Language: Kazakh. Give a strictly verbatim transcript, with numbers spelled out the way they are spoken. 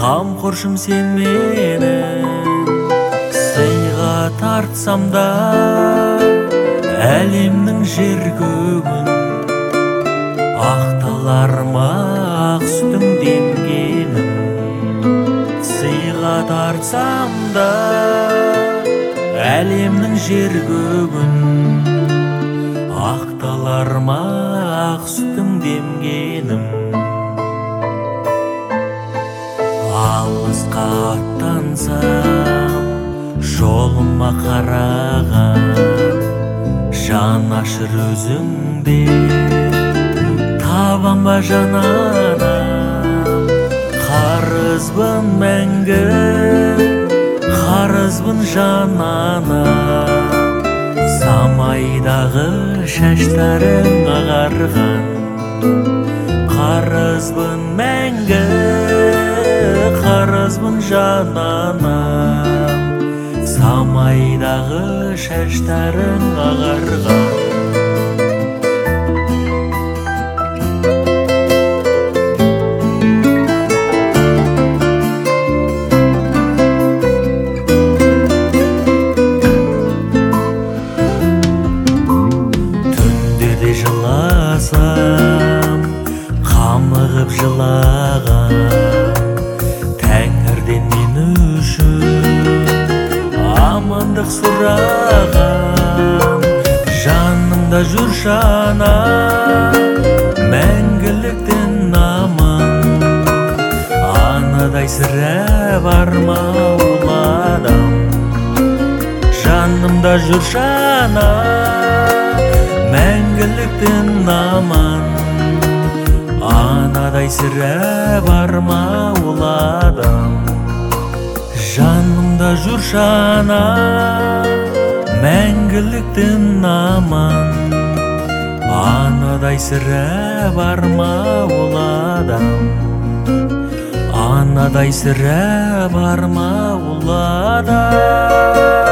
қамқоршым сен менің, сыйға тартсам да әлемнің жер көгін, ақталар ма ақ сүтің демгенім. Сыйға тартсам да әлемнің жер көгін, ақталар ма ақ сүтің демгенім. Алысқа аттансам жолыма қараған, жан ашыр өзіңде табам ба жананам. Қарызбын мәңгі, қарызбын жананам. Самайдағы шаштарың ағарған, қарызбын мәңгі, қарызбын жананам. Самайдағы шаштарың ағарған. Түндерде жыласам, қамығып жылаған, Тәңірден мен үшін амандық сұраған. Жанымда жүр жанам, мәңгіліктен аман. Анадай сірә бар ма ол адам? Жанымда жүр жанам, мәңгіліктен аман. Анадай сірә бар ма ол адам? Жанымда жүр жанам, мәңгіліктен аман. Анадай сірә бар ма ол адам? Анадай сірә бар ма ол адам?